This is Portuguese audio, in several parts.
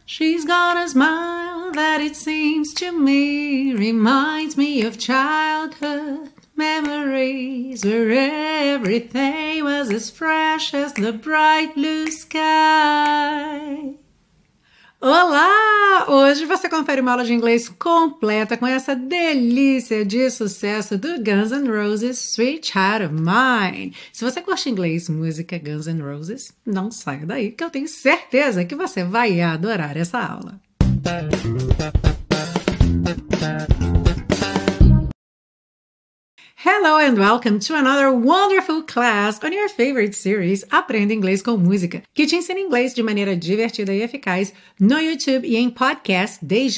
She's got a smile that it seems to me reminds me of childhood memories where everything was as fresh as the bright blue sky. Olá! Hoje você confere uma aula de inglês completa com essa delícia de sucesso do Guns N' Roses, Sweet Child of Mine. Se você curte inglês, música Guns N' Roses, não saia daí que eu tenho certeza que você vai adorar essa aula. Hello and welcome to another wonderful class on your favorite series Aprenda Inglês com Música, que te ensina inglês de maneira divertida e eficaz no YouTube e em podcast desde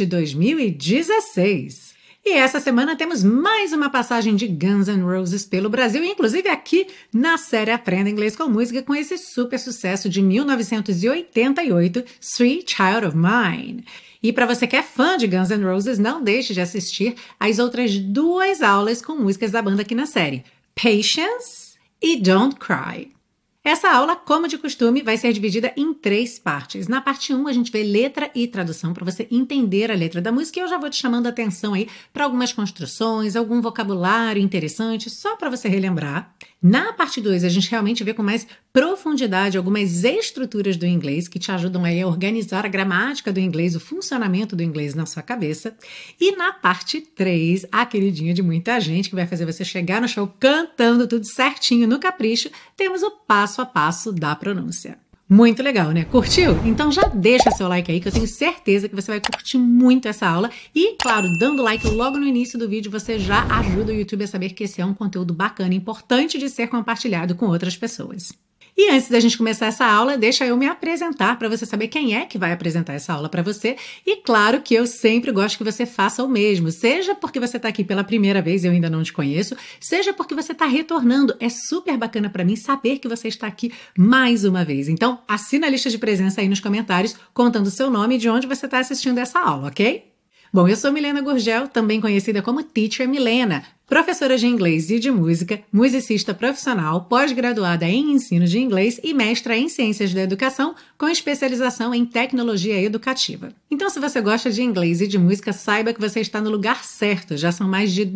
2016. E essa semana temos mais uma passagem de Guns N' Roses pelo Brasil, inclusive aqui na série Aprenda Inglês com Música, com esse super sucesso de 1988, Sweet Child of Mine. E para você que é fã de Guns N' Roses, não deixe de assistir as outras duas aulas com músicas da banda aqui na série, Patience e Don't Cry. Essa aula, como de costume, vai ser dividida em 3 partes. Na parte 1, a gente vê letra e tradução para você entender a letra da música e eu já vou te chamando a atenção aí para algumas construções, algum vocabulário interessante, só para você relembrar. Na parte 2, a gente realmente vê com mais profundidade algumas estruturas do inglês que te ajudam aí a organizar a gramática do inglês, o funcionamento do inglês na sua cabeça. E na parte 3, a queridinha de muita gente que vai fazer você chegar no show cantando tudo certinho no capricho, temos o passo a passo da pronúncia. Muito legal, né? Curtiu? Então já deixa seu like aí que eu tenho certeza que você vai curtir muito essa aula. E, claro, dando like logo no início do vídeo, você já ajuda o YouTube a saber que esse é um conteúdo bacana e importante de ser compartilhado com outras pessoas. E antes da gente começar essa aula, deixa eu me apresentar para você saber quem é que vai apresentar essa aula para você. E claro que eu sempre gosto que você faça o mesmo, seja porque você está aqui pela primeira vez e eu ainda não te conheço, seja porque você está retornando. É super bacana para mim saber que você está aqui mais uma vez. Então, assina a lista de presença aí nos comentários, contando o seu nome e de onde você está assistindo essa aula, ok? Bom, eu sou Milena Gurgel, também conhecida como Teacher Milena, professora de inglês e de música, musicista profissional, pós-graduada em ensino de inglês e mestra em ciências da educação, com especialização em tecnologia educativa. Então, se você gosta de inglês e de música, saiba que você está no lugar certo. Já são mais de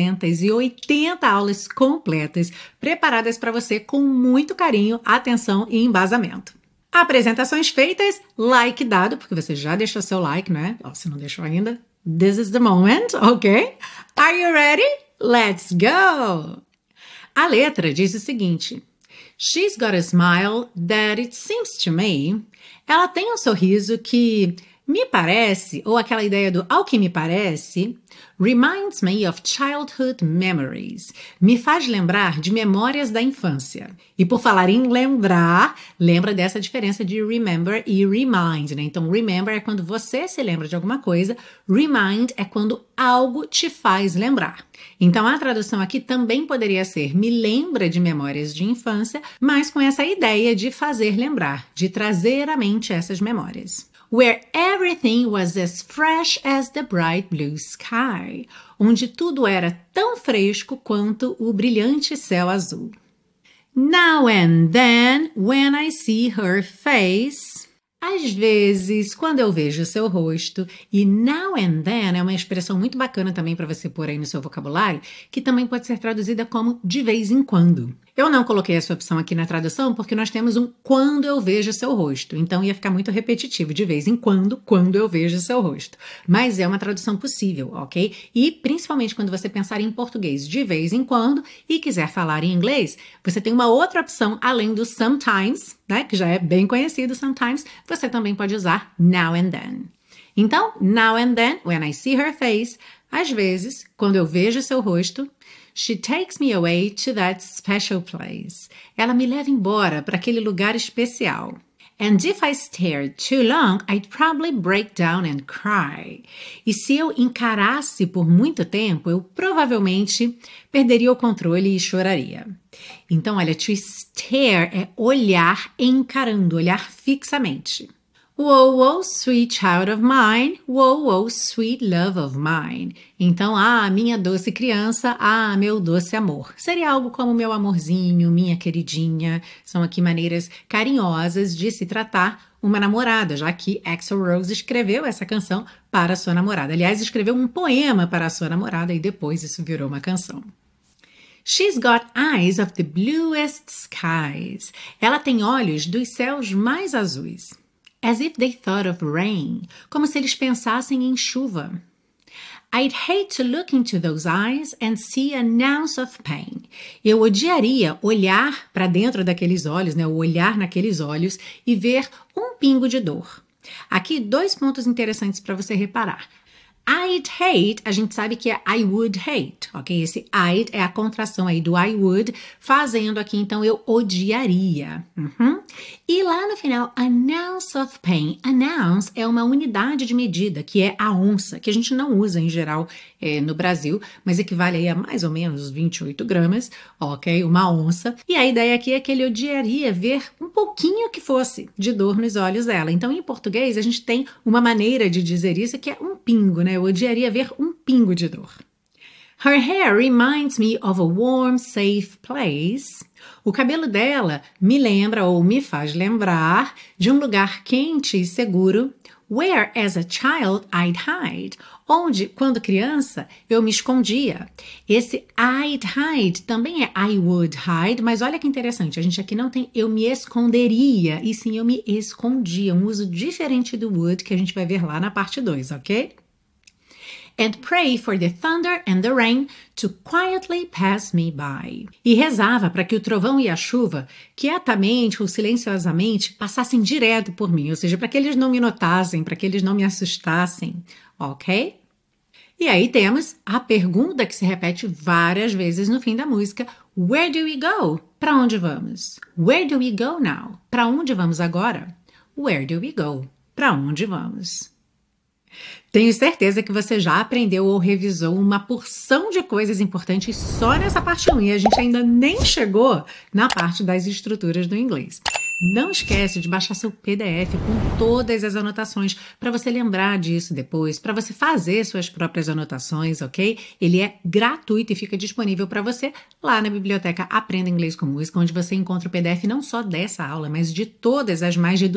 280 aulas completas, preparadas para você com muito carinho, atenção e embasamento. Apresentações feitas, like dado, porque você já deixou seu like, né? Se não deixou ainda, this is the moment, ok? Are you ready? Let's go! A letra diz o seguinte: She's got a smile that it seems to me. Ela tem um sorriso que me parece, ou aquela ideia do ao que me parece, reminds me of childhood memories. Me faz lembrar de memórias da infância. E por falar em lembrar, lembra dessa diferença de remember e remind, né? Então, remember é quando você se lembra de alguma coisa, remind é quando algo te faz lembrar. Então, a tradução aqui também poderia ser me lembra de memórias de infância, mas com essa ideia de fazer lembrar, de trazer à mente essas memórias. Where everything was as fresh as the bright blue sky, onde tudo era tão fresco quanto o brilhante céu azul. Now and then, when I see her face, às vezes, quando eu vejo seu rosto, e now and then é uma expressão muito bacana também para você pôr aí no seu vocabulário, que também pode ser traduzida como de vez em quando. Eu não coloquei essa opção aqui na tradução porque nós temos um quando eu vejo seu rosto, então ia ficar muito repetitivo, de vez em quando eu vejo seu rosto. Mas é uma tradução possível, ok? E principalmente quando você pensar em português de vez em quando e quiser falar em inglês, você tem uma outra opção além do sometimes, né? Que já é bem conhecido sometimes, você também pode usar now and then. Então, now and then, when I see her face, às vezes, quando eu vejo seu rosto, she takes me away to that special place. Ela me leva embora para aquele lugar especial. And if I stare too long, I'd probably break down and cry. E se eu encarasse por muito tempo, eu provavelmente perderia o controle e choraria. Então, olha, to stare é olhar encarando, olhar fixamente. Whoa, whoa, sweet child of mine. Whoa, whoa, sweet love of mine. Então, minha doce criança, meu doce amor. Seria algo como meu amorzinho, minha queridinha. São aqui maneiras carinhosas de se tratar uma namorada, já que Axl Rose escreveu essa canção para sua namorada. Aliás, escreveu um poema para a sua namorada e depois isso virou uma canção. She's got eyes of the bluest skies. Ela tem olhos dos céus mais azuis. As if they thought of rain. Como se eles pensassem em chuva. I'd hate to look into those eyes and see an ounce of pain. Eu odiaria olhar para dentro daqueles olhos, né? Olhar naqueles olhos e ver um pingo de dor. Aqui 2 pontos interessantes para você reparar. I'd hate, a gente sabe que é I would hate, ok? Esse I'd é a contração aí do I would, fazendo aqui, então, eu odiaria. E lá no final, an ounce of pain. An ounce é uma unidade de medida, que é a onça, que a gente não usa em geral no Brasil, mas equivale aí a mais ou menos 28 gramas, ok? Uma onça. E a ideia aqui é que ele odiaria ver um pouquinho que fosse de dor nos olhos dela. Então, em português, a gente tem uma maneira de dizer isso que é um pingo, né? Eu odiaria ver um pingo de dor. Her hair reminds me of a warm, safe place. O cabelo dela me lembra ou me faz lembrar de um lugar quente e seguro. Where, as a child, I'd hide. Onde, quando criança, eu me escondia. Esse I'd hide também é I would hide, mas olha que interessante, a gente aqui não tem eu me esconderia, e sim eu me escondia. Um uso diferente do would que a gente vai ver lá na parte 2, ok? And pray for the thunder and the rain to quietly pass me by. E rezava para que o trovão e a chuva, quietamente ou silenciosamente, passassem direto por mim, ou seja, para que eles não me notassem, para que eles não me assustassem, ok? E aí temos a pergunta que se repete várias vezes no fim da música. Where do we go? Para onde vamos? Where do we go now? Para onde vamos agora? Where do we go? Para onde vamos? Tenho certeza que você já aprendeu ou revisou uma porção de coisas importantes só nessa parte 1 e a gente ainda nem chegou na parte das estruturas do inglês. Não esquece de baixar seu PDF com todas as anotações para você lembrar disso depois, para você fazer suas próprias anotações, ok? Ele é gratuito e fica disponível para você lá na biblioteca Aprenda Inglês com Música, onde você encontra o PDF não só dessa aula, mas de todas as mais de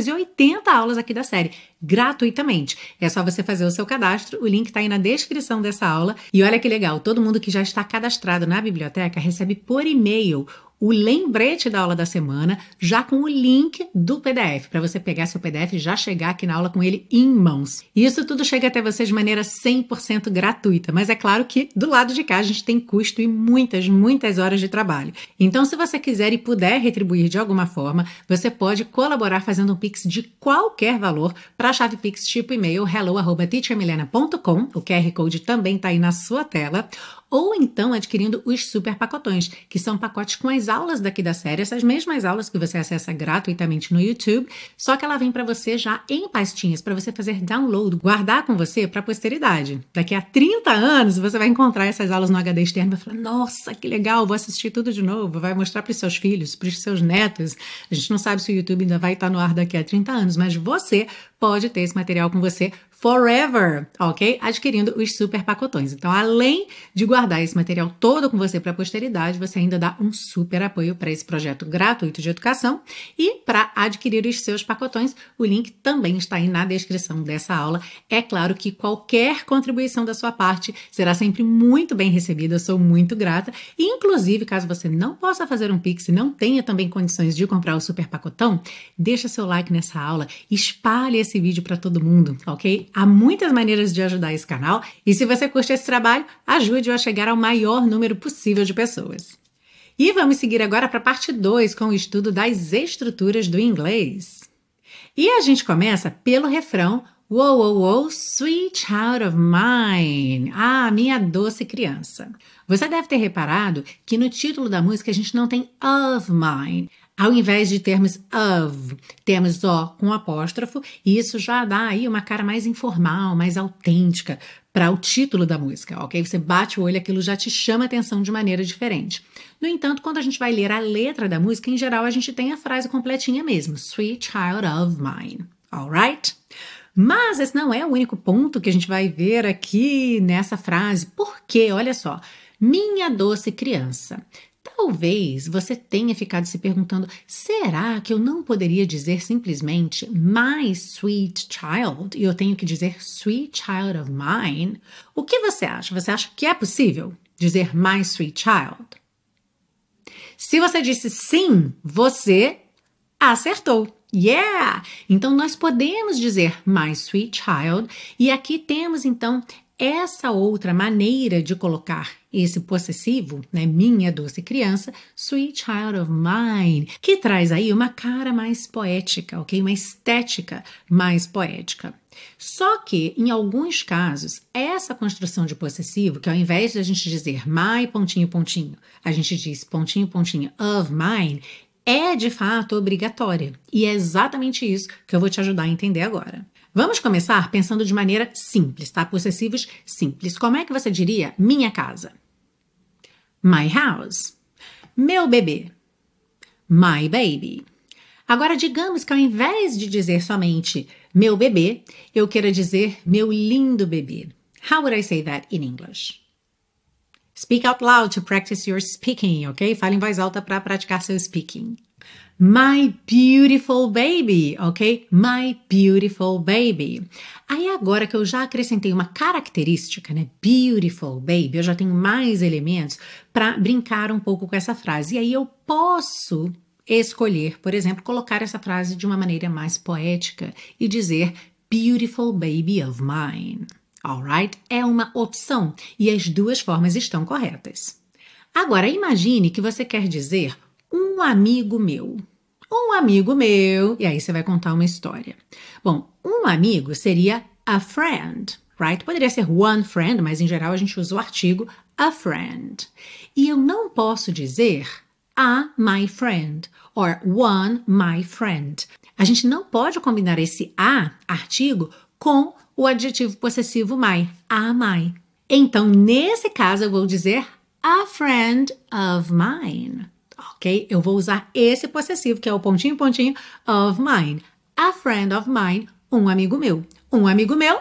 280 aulas aqui da série, gratuitamente. É só você fazer o seu cadastro, o link está aí na descrição dessa aula. E olha que legal, todo mundo que já está cadastrado na biblioteca recebe por e-mail o lembrete da aula da semana, já com o link do PDF, para você pegar seu PDF e já chegar aqui na aula com ele em mãos. E isso tudo chega até você de maneira 100% gratuita, mas é claro que do lado de cá a gente tem custo e muitas horas de trabalho. Então, se você quiser e puder retribuir de alguma forma, você pode colaborar fazendo um Pix de qualquer valor para a chave Pix tipo e-mail hello@teachermilena.com, o QR Code também está aí na sua tela, ou então adquirindo os super pacotões, que são pacotes com as aulas daqui da série, essas mesmas aulas que você acessa gratuitamente no YouTube, só que ela vem para você já em pastinhas, para você fazer download, guardar com você para a posteridade. Daqui a 30 anos você vai encontrar essas aulas no HD externo e vai falar, nossa, que legal, vou assistir tudo de novo, vai mostrar para os seus filhos, para os seus netos. A gente não sabe se o YouTube ainda vai estar no ar daqui a 30 anos, mas você pode ter esse material com você forever, ok? Adquirindo os super pacotões. Então, além de guardar esse material todo com você para a posteridade, você ainda dá um super apoio para esse projeto gratuito de educação. E para adquirir os seus pacotões, o link também está aí na descrição dessa aula. É claro que qualquer contribuição da sua parte será sempre muito bem recebida, eu sou muito grata. E, inclusive, caso você não possa fazer um Pix e não tenha também condições de comprar o super pacotão, deixa seu like nessa aula, espalhe esse vídeo para todo mundo, ok? Há muitas maneiras de ajudar esse canal e se você curte esse trabalho, ajude-o a chegar ao maior número possível de pessoas. E vamos seguir agora para a parte 2 com o estudo das estruturas do inglês. E a gente começa pelo refrão Whoa, whoa, whoa, sweet child of mine. Ah, minha doce criança. Você deve ter reparado que no título da música a gente não tem of mine. Ao invés de termos of, temos o com apóstrofo, e isso já dá aí uma cara mais informal, mais autêntica para o título da música, ok? Você bate o olho, aquilo já te chama atenção de maneira diferente. No entanto, quando a gente vai ler a letra da música, em geral a gente tem a frase completinha mesmo, Sweet Child of Mine, alright? Mas esse não é o único ponto que a gente vai ver aqui nessa frase, porque, olha só, minha doce criança. Talvez você tenha ficado se perguntando, será que eu não poderia dizer simplesmente my sweet child e eu tenho que dizer sweet child of mine? O que você acha? Você acha que é possível dizer my sweet child? Se você disse sim, você acertou. Yeah! Então, nós podemos dizer my sweet child e aqui temos, então, essa outra maneira de colocar esse possessivo, né, minha doce criança, sweet child of mine, que traz aí uma cara mais poética, ok? Uma estética mais poética. Só que, em alguns casos, essa construção de possessivo, que ao invés de a gente dizer my pontinho pontinho, a gente diz pontinho pontinho of mine, é de fato obrigatória. E é exatamente isso que eu vou te ajudar a entender agora. Vamos começar pensando de maneira simples, tá? Possessivos simples. Como é que você diria minha casa? My house. Meu bebê. My baby. Agora, digamos que ao invés de dizer somente meu bebê, eu queira dizer meu lindo bebê. How would I say that in English? Speak out loud to practice your speaking, ok? Fale em voz alta para praticar seu speaking. My beautiful baby, ok? My beautiful baby. Aí agora que eu já acrescentei uma característica, né? Beautiful baby, eu já tenho mais elementos para brincar um pouco com essa frase. E aí eu posso escolher, por exemplo, colocar essa frase de uma maneira mais poética e dizer beautiful baby of mine. Alright? É uma opção e as duas formas estão corretas. Agora, imagine que você quer dizer um amigo meu. Um amigo meu, e aí você vai contar uma história. Bom, um amigo seria a friend, right? Poderia ser one friend, mas em geral a gente usa o artigo a friend. E eu não posso dizer a my friend or one my friend. A gente não pode combinar esse a, artigo, com o adjetivo possessivo my, a my. Então, nesse caso, eu vou dizer a friend of mine. Ok? Eu vou usar esse possessivo, que é o pontinho, pontinho, of mine. A friend of mine, um amigo meu. Um amigo meu,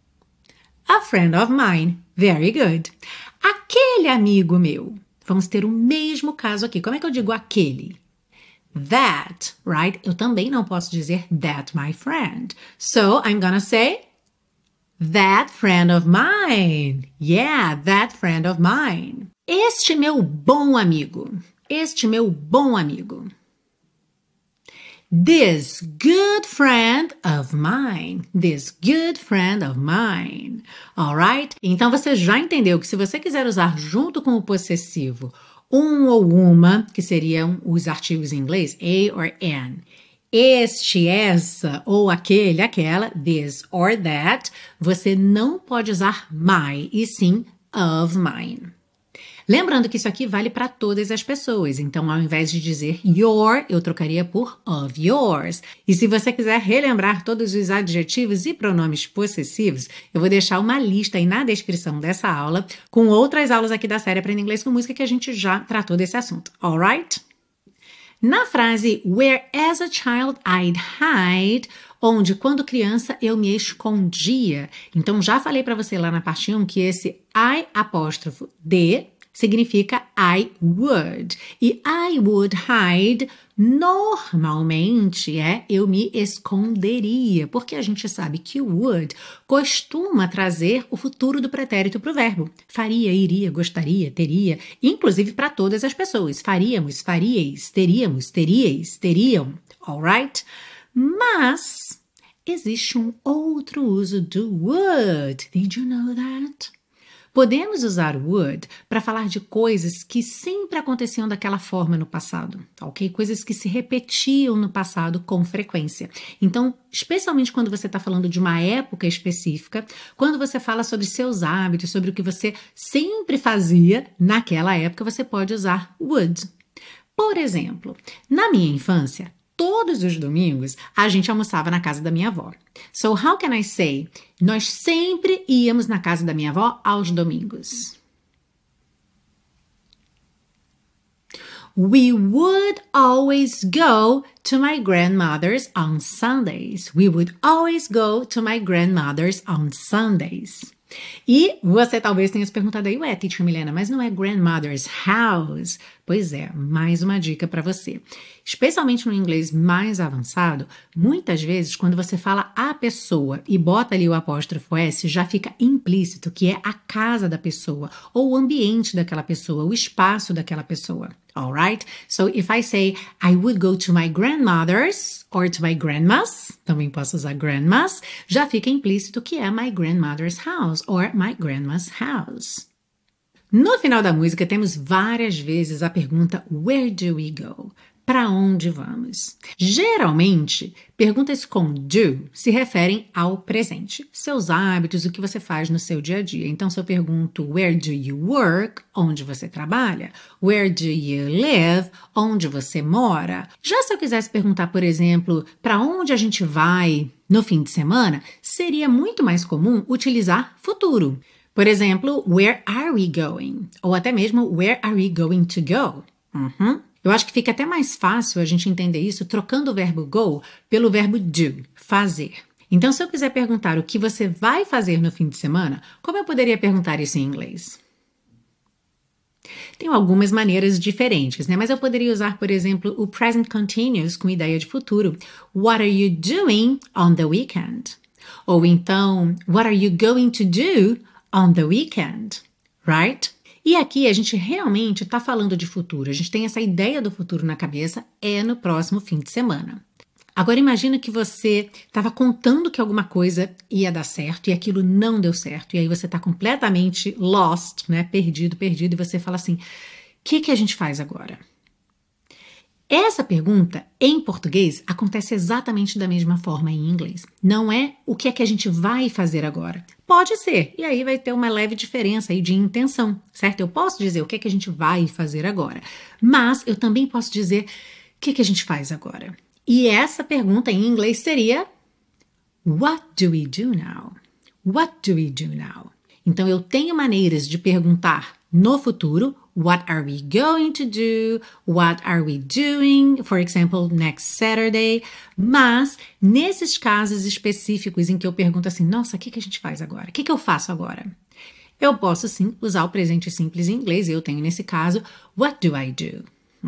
a friend of mine. Very good. Aquele amigo meu. Vamos ter o mesmo caso aqui. Como é que eu digo aquele? That, right? Eu também não posso dizer that my friend. So, I'm gonna say that friend of mine. Yeah, that friend of mine. Este meu bom amigo. Este meu bom amigo. This good friend of mine. This good friend of mine. Alright? Então você já entendeu que se você quiser usar junto com o possessivo um ou uma, que seriam os artigos em inglês, a or an, este, essa, ou aquele, aquela, this or that, você não pode usar my, e sim of mine. Lembrando que isso aqui vale para todas as pessoas, então ao invés de dizer your, eu trocaria por of yours. E se você quiser relembrar todos os adjetivos e pronomes possessivos, eu vou deixar uma lista aí na descrição dessa aula, com outras aulas aqui da série Aprenda Inglês com Música que a gente já tratou desse assunto, alright? Na frase where as a child I'd hide, onde quando criança eu me escondia. Então já falei para você lá na parte 1 que esse I apóstrofo D significa I would. E I would hide normalmente é eu me esconderia, porque a gente sabe que o would costuma trazer o futuro do pretérito para o verbo. Faria, iria, gostaria, teria, inclusive para todas as pessoas. Faríamos, faríeis, teríamos, teríeis, teriam, alright? Mas existe um outro uso do would. Did you know that? Podemos usar would para falar de coisas que sempre aconteciam daquela forma no passado, ok? Coisas que se repetiam no passado com frequência. Então, especialmente quando você está falando de uma época específica, quando você fala sobre seus hábitos, sobre o que você sempre fazia naquela época, você pode usar would. Por exemplo, na minha infância, todos os domingos a gente almoçava na casa da minha avó. So how can I say? Nós sempre íamos na casa da minha avó aos domingos. We would always go to my grandmother's on Sundays. We would always go to my grandmother's on Sundays. E você talvez tenha se perguntado aí, ué, Teacher Milena, mas não é grandmother's house? Pois é, mais uma dica para você. Especialmente no inglês mais avançado, muitas vezes quando você fala a pessoa e bota ali o apóstrofo S, já fica implícito que é a casa da pessoa, ou o ambiente daquela pessoa, o espaço daquela pessoa. Alright? So if I say I would go to my grandmother's or to my grandma's, também posso usar grandma's, já fica implícito que é my grandmother's house or my grandma's house. No final da música temos várias vezes a pergunta Where do we go? Para onde vamos? Geralmente, perguntas com do se referem ao presente, seus hábitos, o que você faz no seu dia a dia. Então, se eu pergunto Where do you work? Onde você trabalha? Where do you live? Onde você mora? Já se eu quisesse perguntar, por exemplo, para onde a gente vai no fim de semana, seria muito mais comum utilizar futuro. Por exemplo, Where are we going? Ou até mesmo Where are we going to go? Eu acho que fica até mais fácil a gente entender isso trocando o verbo go pelo verbo do, fazer. Então, se eu quiser perguntar o que você vai fazer no fim de semana, como eu poderia perguntar isso em inglês? Tem algumas maneiras diferentes, né? Mas eu poderia usar, por exemplo, o present continuous com ideia de futuro. What are you doing on the weekend? Ou então, what are you going to do on the weekend? Right? E aqui a gente realmente está falando de futuro, a gente tem essa ideia do futuro na cabeça, é no próximo fim de semana. Agora imagina que você estava contando que alguma coisa ia dar certo e aquilo não deu certo, e aí você está completamente lost, né? Perdido, e você fala assim, o que a gente faz agora? Essa pergunta, em português, acontece exatamente da mesma forma em inglês. Não é o que é que a gente vai fazer agora. Pode ser, e aí vai ter uma leve diferença aí de intenção, certo? Eu posso dizer o que é que a gente vai fazer agora, mas eu também posso dizer o que a gente faz agora. E essa pergunta em inglês seria What do we do now? What do we do now? Então, eu tenho maneiras de perguntar no futuro, what are we going to do? What are we doing? For example, next Saturday. Mas, nesses casos específicos em que eu pergunto assim, nossa, o que a gente faz agora? O que eu faço agora? Eu posso, sim, usar o presente simples em inglês. Eu tenho, nesse caso, what do I do?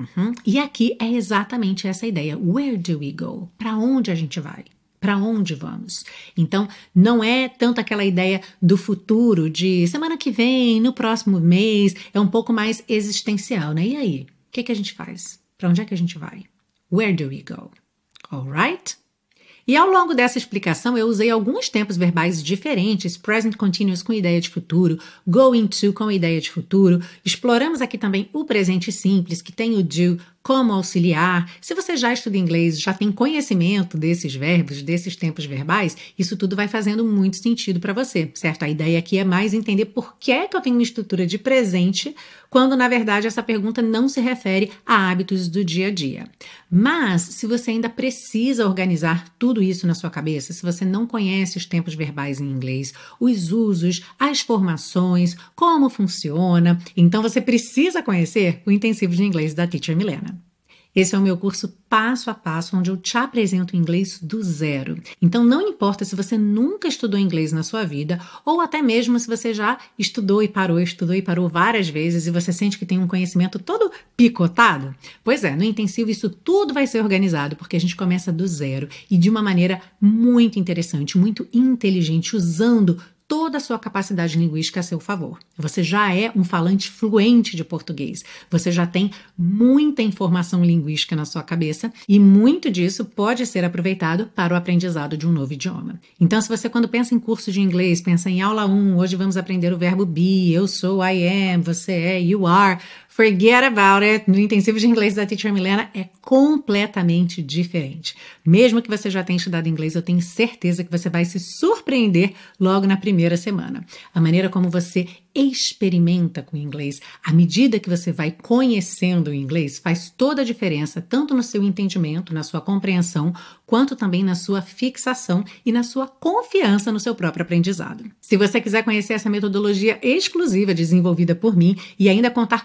E aqui é exatamente essa ideia. Where do we go? Para onde a gente vai? Para onde vamos? Então, não é tanto aquela ideia do futuro, de semana que vem, no próximo mês, é um pouco mais existencial, né? E aí? O que a gente faz? Para onde é que a gente vai? Where do we go? Alright? E ao longo dessa explicação, eu usei alguns tempos verbais diferentes, present continuous com ideia de futuro, going to com ideia de futuro. Exploramos aqui também o presente simples, que tem o do como auxiliar. Se você já estuda inglês, já tem conhecimento desses verbos, desses tempos verbais, isso tudo vai fazendo muito sentido para você, certo? A ideia aqui é mais entender por que é que eu tenho uma estrutura de presente, quando na verdade essa pergunta não se refere a hábitos do dia a dia. Mas, se você ainda precisa organizar tudo isso na sua cabeça, se você não conhece os tempos verbais em inglês, os usos, as formações, como funciona, então você precisa conhecer o Intensivo de Inglês da Teacher Milena. Esse é o meu curso passo a passo, onde eu te apresento o inglês do zero. Então, não importa se você nunca estudou inglês na sua vida, ou até mesmo se você já estudou e parou várias vezes e você sente que tem um conhecimento todo picotado. Pois é, no intensivo isso tudo vai ser organizado, porque a gente começa do zero e de uma maneira muito interessante, muito inteligente, usando toda a sua capacidade linguística a seu favor. Você já é um falante fluente de português. Você já tem muita informação linguística na sua cabeça e muito disso pode ser aproveitado para o aprendizado de um novo idioma. Então, se você, quando pensa em curso de inglês, pensa em aula 1, hoje vamos aprender o verbo be, eu sou, I am, você é, you are, forget about it. No intensivo de inglês da Teacher Milena é completamente diferente. Mesmo que você já tenha estudado inglês, eu tenho certeza que você vai se surpreender logo na primeira semana. A maneira como você experimenta com o inglês, à medida que você vai conhecendo o inglês, faz toda a diferença, tanto no seu entendimento, na sua compreensão, quanto também na sua fixação e na sua confiança no seu próprio aprendizado. Se você quiser conhecer essa metodologia exclusiva desenvolvida por mim e ainda contar com o meu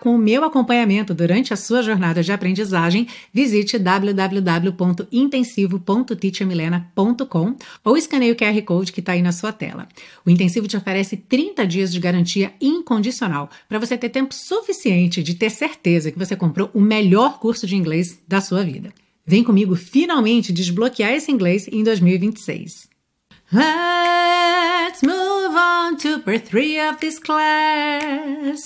meu acompanhamento durante a sua jornada de aprendizagem, visite www.intensivo.teachermilena.com ou escaneie o QR Code que está aí na sua tela. O Intensivo te oferece 30 dias de garantia incondicional para você ter tempo suficiente de ter certeza que você comprou o melhor curso de inglês da sua vida. Vem comigo finalmente desbloquear esse inglês em 2026. Let's move on to part 3 of this class.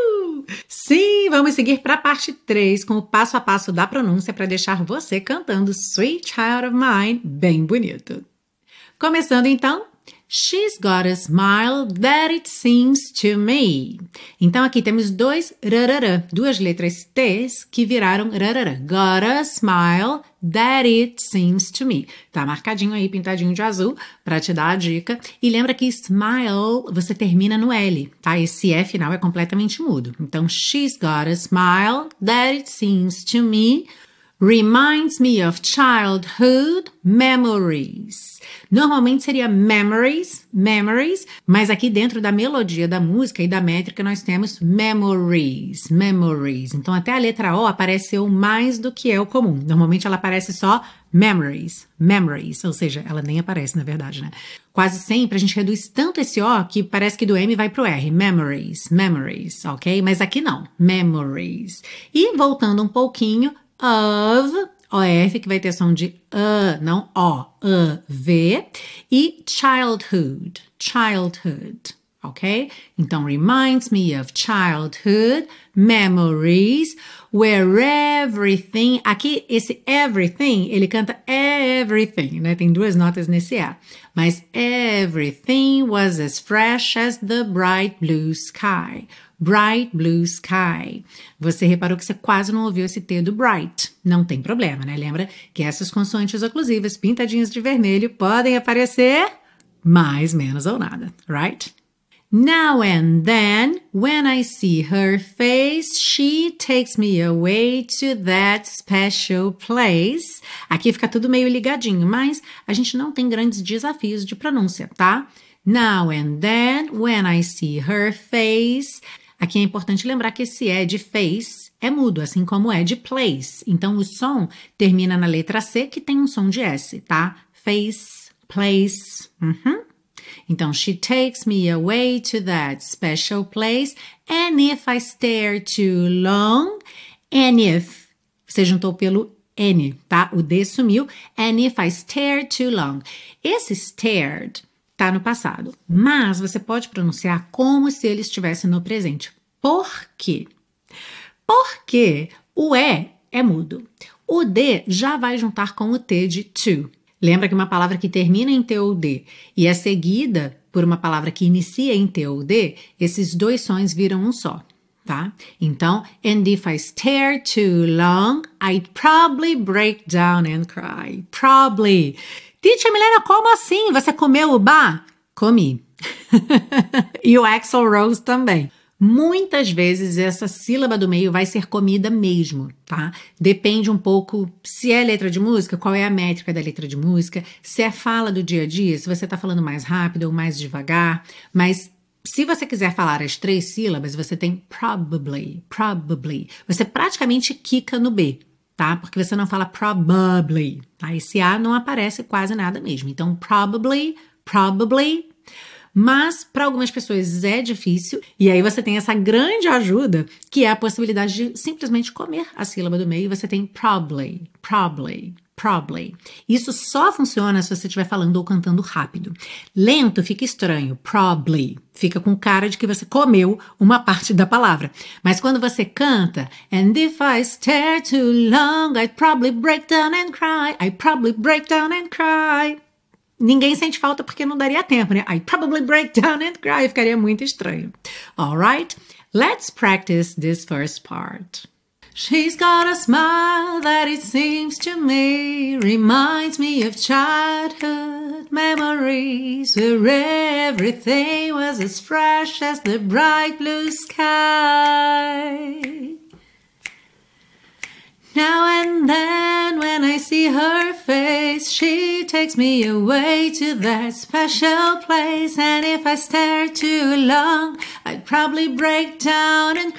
Sim, vamos seguir para a parte 3 com o passo a passo da pronúncia para deixar você cantando Sweet Child of Mine bem bonito. Começando então. She's got a smile that it seems to me. Então aqui temos dois rarará, duas letras T's que viraram rarará. Got a smile that it seems to me. Tá marcadinho aí, pintadinho de azul, para te dar a dica. E lembra que smile você termina no L, tá? Esse E final é completamente mudo. Então, she's got a smile that it seems to me. Reminds me of childhood memories. Normalmente seria memories, mas aqui dentro da melodia da música e da métrica nós temos memories. Então até a letra O apareceu mais do que é o comum. Normalmente ela aparece só memories, ou seja, ela nem aparece na verdade, né? Quase sempre a gente reduz tanto esse O que parece que do M vai pro R. Memories, ok? Mas aqui não, memories. E voltando um pouquinho, of, OF, que vai ter som de não O, V, e childhood, ok? Então, reminds me of childhood memories, where everything, aqui esse everything, ele canta everything, né? Tem duas notas nesse A, mas everything was as fresh as the bright blue sky. Bright blue sky. Você reparou que você quase não ouviu esse T do bright. Não tem problema, né? Lembra que essas consoantes oclusivas pintadinhas de vermelho podem aparecer mais, menos ou nada, right? Now and then, when I see her face, she takes me away to that special place. Aqui fica tudo meio ligadinho, mas a gente não tem grandes desafios de pronúncia, tá? Now and then, when I see her face. Aqui é importante lembrar que esse E de face é mudo, assim como é de place. Então, o som termina na letra C, que tem um som de S, tá? Face, place. Então, she takes me away to that special place. And if I stare too long, and if, você juntou pelo N, tá? O D sumiu. And if I stare too long. Esse stared tá no passado, mas você pode pronunciar como se ele estivesse no presente. Por quê? Porque o E é mudo. O D já vai juntar com o T de to. Lembra que uma palavra que termina em T ou D e é seguida por uma palavra que inicia em T ou D, esses dois sons viram um só, tá? Então, and if I stare too long, I'd probably break down and cry. Probably. Teacher Milena, como assim? Você comeu o ba? Comi. E o Axl Rose também. Muitas vezes essa sílaba do meio vai ser comida mesmo, tá? Depende um pouco se é letra de música, qual é a métrica da letra de música, se é fala do dia a dia, se você tá falando mais rápido ou mais devagar, mas se você quiser falar as 3 sílabas, você tem probably. Você praticamente quica no B, tá? Porque você não fala probably, tá? Esse A não aparece quase nada mesmo. Então, probably. Mas para algumas pessoas é difícil, e aí você tem essa grande ajuda, que é a possibilidade de simplesmente comer a sílaba do meio, e você tem probably. Isso só funciona se você estiver falando ou cantando rápido. Lento fica estranho, probably. Fica com cara de que você comeu uma parte da palavra. Mas quando você canta, and if I stare too long, I'd probably break down and cry. Ninguém sente falta porque não daria tempo, né? I'd probably break down and cry. Ficaria muito estranho. Alright? Let's practice this first part. She's got a smile that it seems to me reminds me of childhood memories where everything was as fresh as the bright blue sky. Now and then when I see her face, she takes me away to that special place. And if I stare too long, I'd probably break down and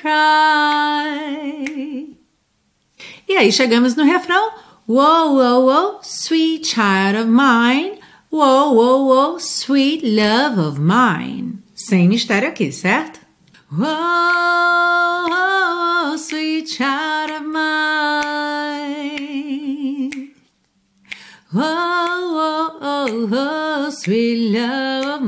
cry. E aí chegamos no refrão. Whoa, whoa, whoa, sweet child of mine. Whoa, whoa, whoa, sweet love of mine. Sem mistério aqui, certo? Whoa, whoa, whoa, sweet child of mine. Whoa, whoa, whoa, whoa, sweet love of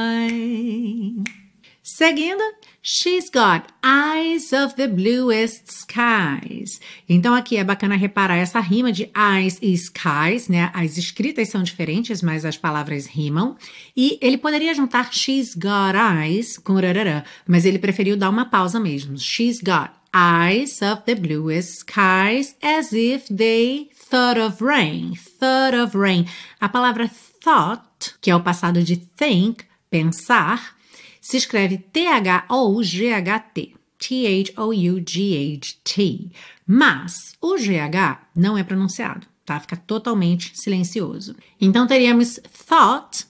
mine. Seguindo, she's got eyes of the bluest skies. Então aqui é bacana reparar essa rima de eyes e skies, né? As escritas são diferentes, mas as palavras rimam. E ele poderia juntar she's got eyes com rarará, mas ele preferiu dar uma pausa mesmo. She's got eyes of the bluest skies as if they thought of rain. Thought of rain. A palavra thought, que é o passado de think, pensar, se escreve T-H-O-U-G-H-T. T-H-O-U-G-H-T. Mas o GH não é pronunciado, tá? Fica totalmente silencioso. Então teríamos thought,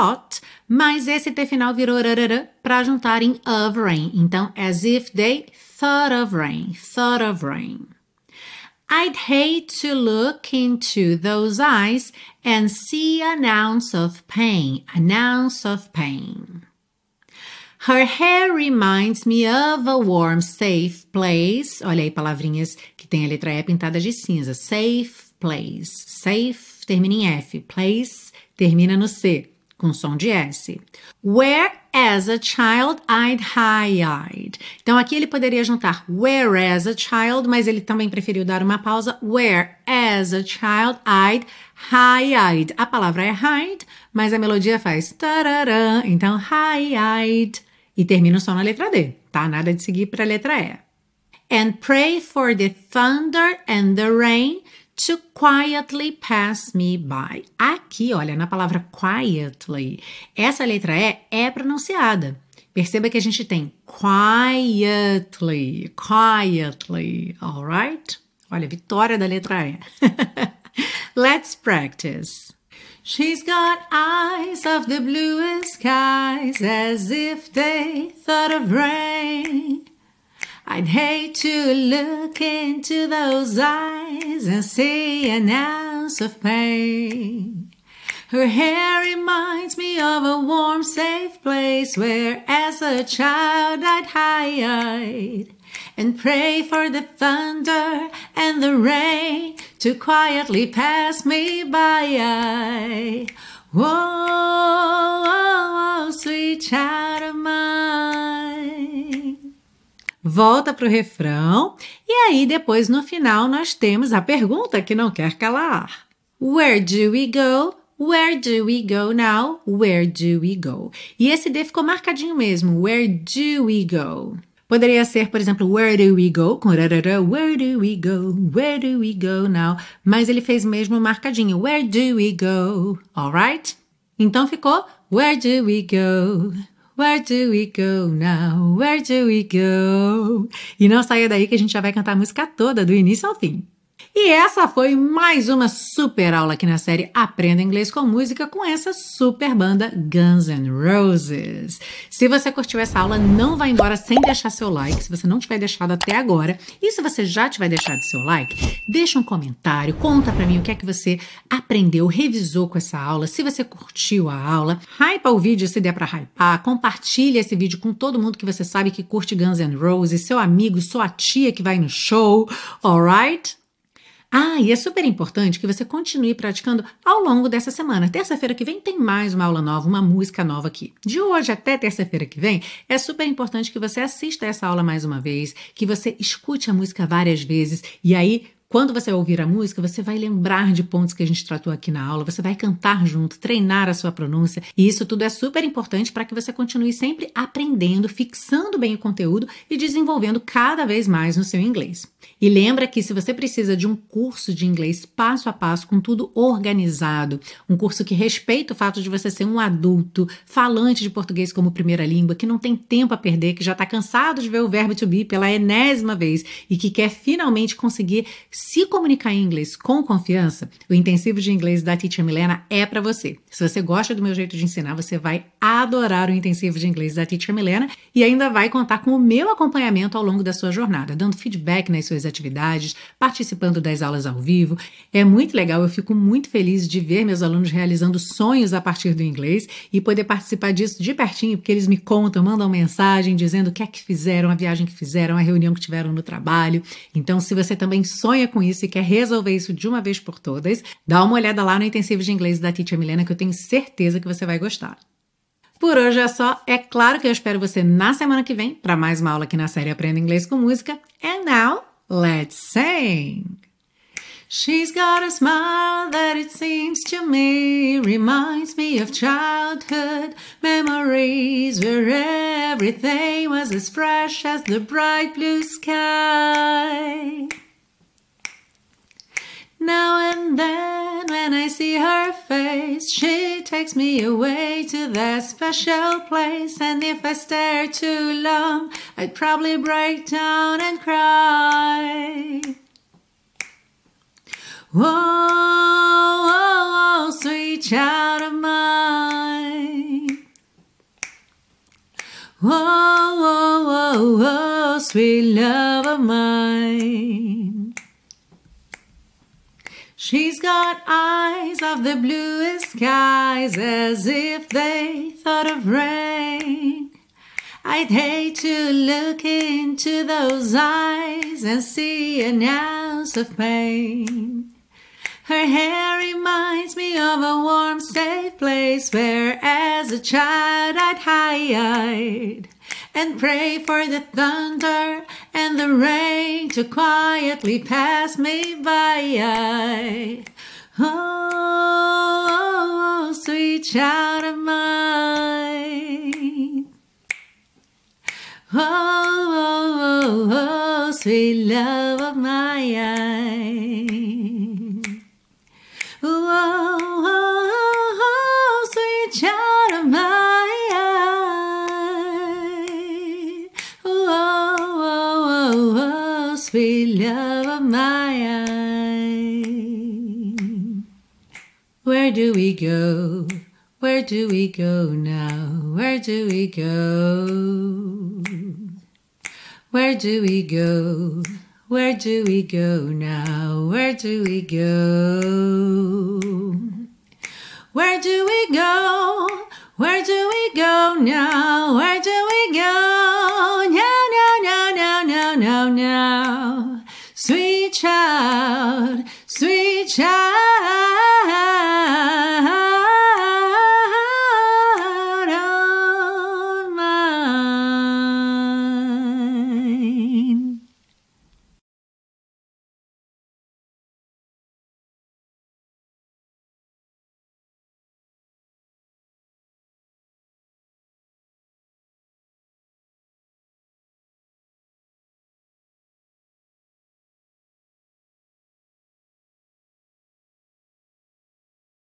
mas esse T final virou rarará para juntar em of rain. Então, as if they thought of rain, thought of rain. I'd hate to look into those eyes and see an ounce of pain, an ounce of pain. Her hair reminds me of a warm, safe place. Olha aí, palavrinhas que tem a letra E pintada de cinza. Safe place. Safe termina em F. Place termina no C, com som de S. Where as a child I'd high-eyed. Então aqui ele poderia juntar where as a child, mas ele também preferiu dar uma pausa. Where as a child I'd high-eyed. A palavra é hide, mas a melodia faz tararã. Então high-eyed. E termina só na letra D, tá? Nada de seguir para a letra E. And pray for the thunder and the rain to quietly pass me by. Aqui, olha, na palavra quietly, essa letra E é pronunciada. Perceba que a gente tem quietly, alright? Olha, vitória da letra E. Let's practice. She's got eyes of the bluest skies as if they thought of rain. I'd hate to look into those eyes and see an ounce of pain. Her hair reminds me of a warm, safe place where as a child I'd hide and pray for the thunder and the rain to quietly pass me by. Whoa, oh, oh, sweet child of mine. Volta pro refrão e aí depois no final nós temos a pergunta que não quer calar. Where do we go? Where do we go now? Where do we go? E esse D ficou marcadinho mesmo. Where do we go? Poderia ser, por exemplo, where do we go? Com rarará, where do we go? Where do we go now? Mas ele fez mesmo marcadinho. Where do we go? Alright? Então ficou where do we go? Where do we go now? Where do we go? E não saia daí que a gente já vai cantar a música toda, do início ao fim. E essa foi mais uma super aula aqui na série Aprenda Inglês com Música com essa super banda Guns N' Roses. Se você curtiu essa aula, não vá embora sem deixar seu like, se você não tiver deixado até agora. E se você já tiver deixado seu like, deixa um comentário, conta pra mim o que é que você aprendeu, revisou com essa aula, se você curtiu a aula. Hypa o vídeo se der pra hypar, compartilha esse vídeo com todo mundo que você sabe que curte Guns N' Roses, seu amigo, sua tia que vai no show, alright? Ah, e é super importante que você continue praticando ao longo dessa semana. Terça-feira que vem tem mais uma aula nova, uma música nova aqui. De hoje até terça-feira que vem, é super importante que você assista essa aula mais uma vez, que você escute a música várias vezes e aí, quando você ouvir a música, você vai lembrar de pontos que a gente tratou aqui na aula, você vai cantar junto, treinar a sua pronúncia, e isso tudo é super importante para que você continue sempre aprendendo, fixando bem o conteúdo e desenvolvendo cada vez mais no seu inglês. E lembra que se você precisa de um curso de inglês passo a passo, com tudo organizado, um curso que respeita o fato de você ser um adulto, falante de português como primeira língua, que não tem tempo a perder, que já está cansado de ver o verbo to be pela enésima vez e que quer finalmente conseguir se comunicar em inglês com confiança, o intensivo de inglês da Teacher Milena é para você. Se você gosta do meu jeito de ensinar, você vai adorar o intensivo de inglês da Teacher Milena e ainda vai contar com o meu acompanhamento ao longo da sua jornada, dando feedback nas suas atividades, participando das aulas ao vivo. É muito legal, eu fico muito feliz de ver meus alunos realizando sonhos a partir do inglês e poder participar disso de pertinho, porque eles me contam, mandam mensagem dizendo o que é que fizeram, a viagem que fizeram, a reunião que tiveram no trabalho. Então, se você também sonha com isso e quer resolver isso de uma vez por todas, dá uma olhada lá no intensivo de inglês da Teacher Milena, que eu tenho certeza que você vai gostar. Por hoje é só. É claro que eu espero você na semana que vem para mais uma aula aqui na série Aprenda Inglês com Música. And now, let's sing! She's got a smile that it seems to me reminds me of childhood memories where everything was as fresh as the bright blue sky. Now and then when I see her face, she takes me away to that special place. And if I stare too long, I'd probably break down and cry. Whoa, oh, sweet child of mine. Whoa, oh, oh, sweet love of mine. She's got eyes of the bluest skies, as if they thought of rain. I'd hate to look into those eyes and see an ounce of pain. Her hair reminds me of a warm, safe place where as a child I'd hide and pray for the thunder and the rain to quietly pass me by. Oh, sweet child of mine. Oh, sweet love of mine. Oh, sweet child of mine. Oh, sweet love of mine. Where do we go? Where do we go now? Where do we go? Where do we go? Where do we go now? Where do we go? Where do we go? Where do we go now?